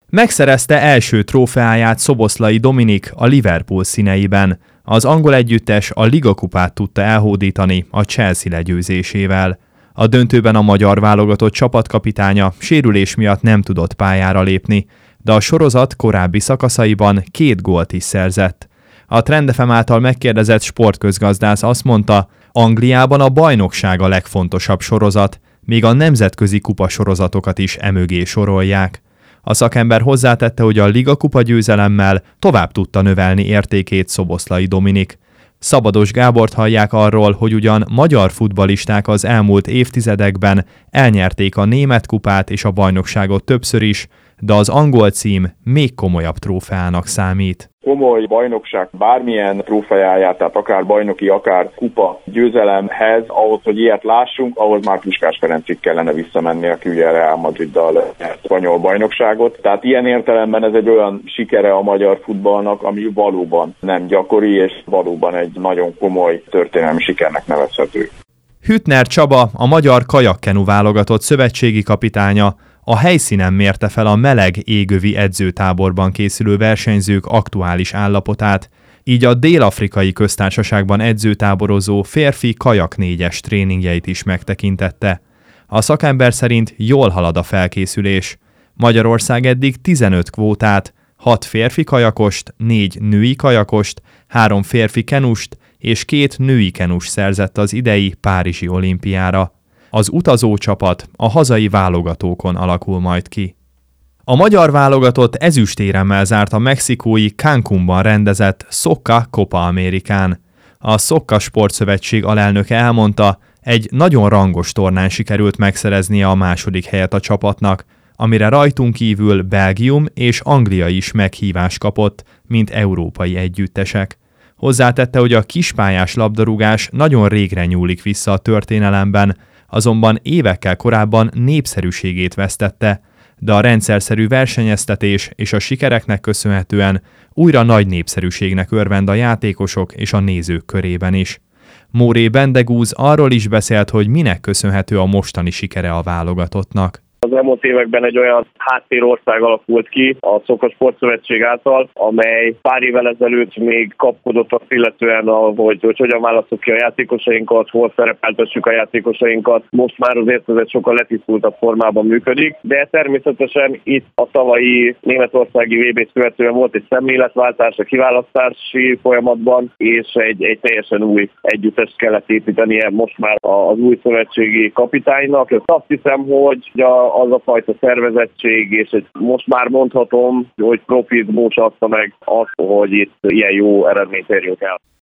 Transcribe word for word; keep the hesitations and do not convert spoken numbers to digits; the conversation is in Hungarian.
Megszerezte első trófeáját Szoboszlai Dominik a Liverpool színeiben. Az angol együttes a ligakupát tudta elhódítani a Chelsea legyőzésével. A döntőben a magyar válogatott csapatkapitánya sérülés miatt nem tudott pályára lépni, de a sorozat korábbi szakaszaiban két gólt is szerzett. A Trend ef em által megkérdezett sportközgazdász azt mondta, Angliában a bajnokság a legfontosabb sorozat, még a nemzetközi kupasorozatokat is emögé sorolják. A szakember hozzátette, hogy a ligakupa győzelemmel tovább tudta növelni értékét Szoboszlai Dominik. Szabados Gábort hallják arról, hogy ugyan magyar futballisták az elmúlt évtizedekben elnyerték a német kupát és a bajnokságot többször is, de az angol cím még komolyabb trófeának számít. Komoly bajnokság bármilyen trófeáját, tehát akár bajnoki, akár kupa győzelemhez, ahhoz, hogy ilyet lássunk, ahhoz már Puskás Ferencig kellene visszamenni, aki ugye Real Madriddal nyert spanyol bajnokságot. Tehát ilyen értelemben ez egy olyan sikere a magyar futballnak, ami valóban nem gyakori, és valóban egy nagyon komoly történelmi sikernek nevezhető. Hüttner Csaba, a magyar kajakkenu válogatott szövetségi kapitánya, a helyszínen mérte fel a meleg égövi edzőtáborban készülő versenyzők aktuális állapotát, így a Dél-Afrikai Köztársaságban edzőtáborozó férfi kajak négyes tréningjeit is megtekintette. A szakember szerint jól halad a felkészülés. Magyarország eddig tizenöt kvótát, hat férfi kajakost, négy női kajakost, három férfi kenust és két női kenus szerzett az idei Párizsi olimpiára. Az utazócsapat a hazai válogatókon alakul majd ki. A magyar válogatott ezüstéremmel zárt a mexikói Cancúnban rendezett Socca Copa Americán. A Socca Sportszövetség alelnöke elmondta, egy nagyon rangos tornán sikerült megszereznie a második helyet a csapatnak, amire rajtunk kívül Belgium és Anglia is meghívást kapott, mint európai együttesek. Hozzátette, hogy a kispályás labdarúgás nagyon régre nyúlik vissza a történelemben, azonban évekkel korábban népszerűségét vesztette, de a rendszerszerű versenyeztetés és a sikereknek köszönhetően újra nagy népszerűségnek örvend a játékosok és a nézők körében is. Móré Bendegúz arról is beszélt, hogy minek köszönhető a mostani sikere a válogatottnak. Az elmúlt években egy olyan háttérország alakult ki a Socca Sportszövetség által, amely pár évvel ezelőtt még kapkodott azt illetően, hogy, hogy hogyan választjuk ki a játékosainkat, hol szerepeltessük a játékosainkat. Most már azért ez egy sokkal letisztultabb formában működik, de természetesen itt a tavalyi németországi vé bét követően volt egy szemléletváltás a kiválasztási folyamatban, és egy, egy teljesen új együttest kellett építenie most már az új szövetségi kapitánynak. Ezt azt hiszem, hogy a az a fajta szervezettség, és most már mondhatom, hogy profizmus adta meg azt, hogy itt ilyen jó eredményt érjünk el.